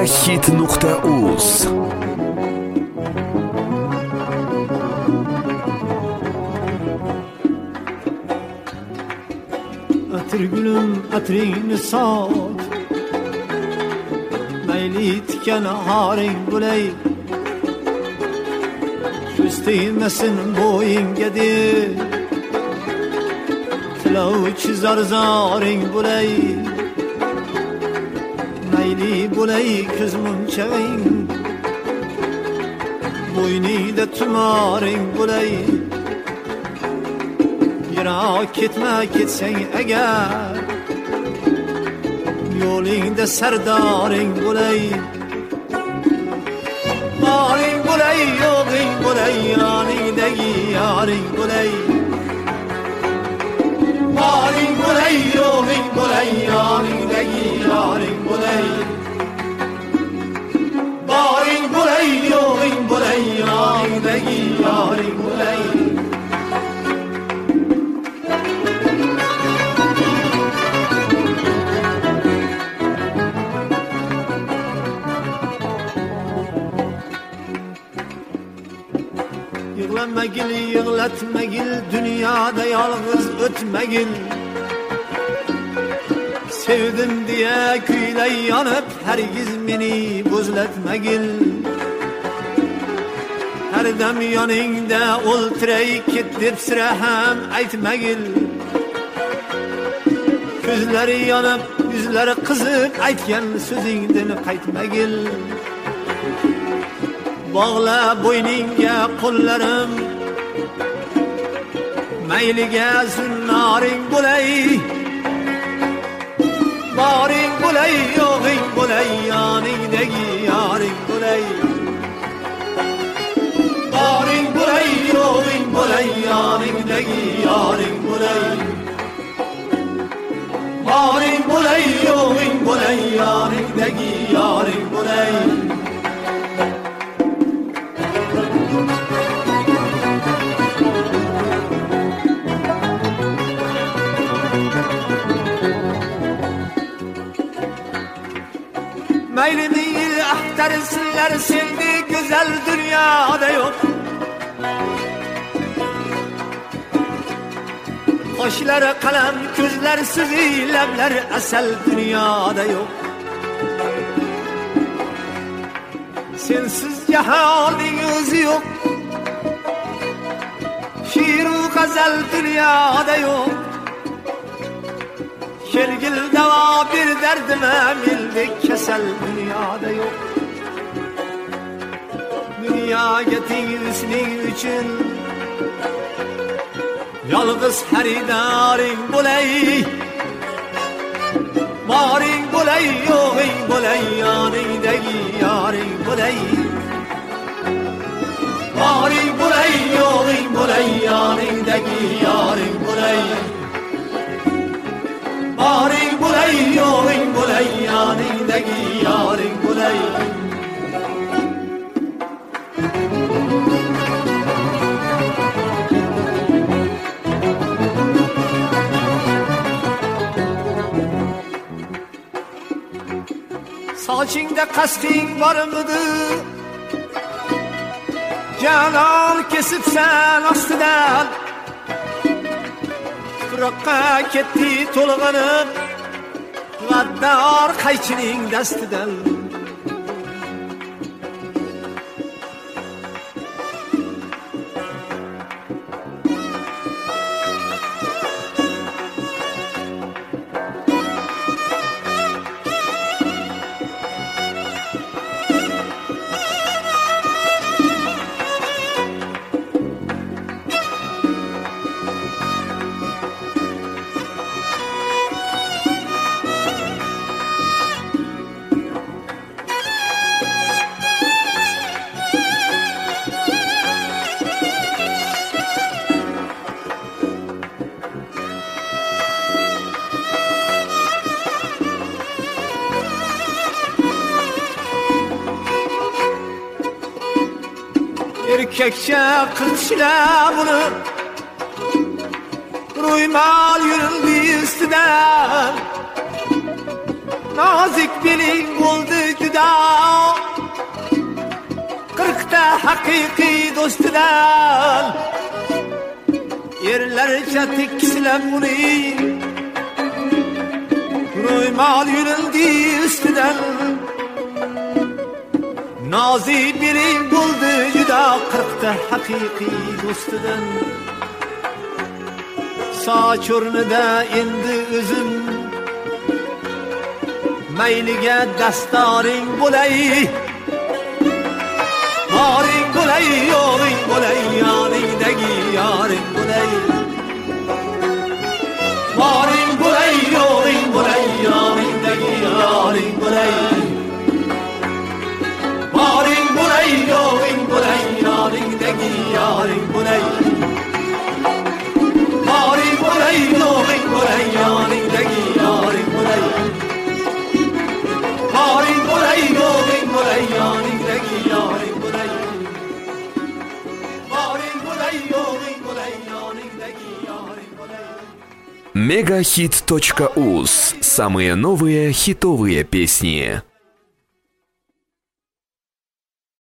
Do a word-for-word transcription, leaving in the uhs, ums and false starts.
hit nuqta uz. Atır gülüm atrini sat, mayli tikan haring bo'lay, ko'z tegmasin bo'yingga deb, tilovchi zarzaring bo'lay, mayli bo'lay ko'z munchag'ing, bo'yningda tumoring bo'lay. Yiroq ketma ketsang agar, yo'lingda sardoring bo'lay. Boring bo'lay, yo'g'ing bo'lay, yoningdagi yoring bo'lay. Boring bo'lay, yo'g'ing bo'lay, yoningdagi yoring bo'lay. Boring bo'lay, yo'g'ing bo'lay, yoningdagi yoring bo'lay. Yig'lamagil, yig'latmagil, dunyoda yolg'iz o'tmagil. Sevdim diye kuylay yonib, hargiz meni bo'zlatmagil. Har dam yoningda o'ltiray ket deb sira ham aytmagil. Ko'zlari yonib, yuzlari qizib, aytgan so'zingdan qaytmagil. Bağla bo'yningga qo'llarim, mayliga zunnoring bo'lay. Boring bo'lay, yo'g'ing bo'lay, yoningdagi yoring bo'lay. Boring bo'lay, yo'g'ing bo'lay, yoningdagi yoring bo'lay. Boring bo'lay, yo'g'ing bo'lay, yoningdagi yoring bo'lay. Mayli mil ahtarsınlar, sendi güzel dünyada yok. Qo'shlar qalam, ko'zlar suzi, lablar asal dünyada yok. Sensiz jahoning o'zi yo'q. Şiir-u g'azal dünyada yok. Kelgil davo bir derdime, mildek kasal dünyada yok. Dünyaya tegishning uchun yolg'iz xaridoring bo'lay. Boring bo'lay, yo'g'ing bo'lay, yoningdagi yoring bo'lay. Boring bo'lay, yo'g'ing bo'lay, yoningdagi yoring bo'lay. Boring bo'lay, yo'g'ing bo'lay, yoningdagi yoring bo'lay. Sochingda qasding bormidi? Jalol kesibsan ostidan. Tuproqqa ketdi to'lg'anib, g'addor qaychining dastidan. Erkekçe kırçla bunu, Ruymal yürüldü üstüden. Nazik biling bo'ldi juda qirqta haqiqiy do'stidan erlarcha tekislab uni ro'ymol yurildi ustidan Nazik biling bo'ldi juda qirqta haqiqiy do'stidan soch o'rnida endi o'zim mayliga dastoring bo'lay yoring bo'lay yoring bo'lay yoningdagi yoring bo'lay yoring bo'lay yoring bo'lay yoningdagi yoring bo'lay yoring bo'lay yoring bo'lay yoningdagi yoring bo'lay yoring bo'lay yoring bo'lay yoningdagi yoring bo'lay yoring bo'lay yoring bo'lay yoningdagi yoring bo'lay yoring bo'lay yoring bo'lay yoningdagi yoring bo'lay. мегахит точка уз. Самые новые хитовые песни.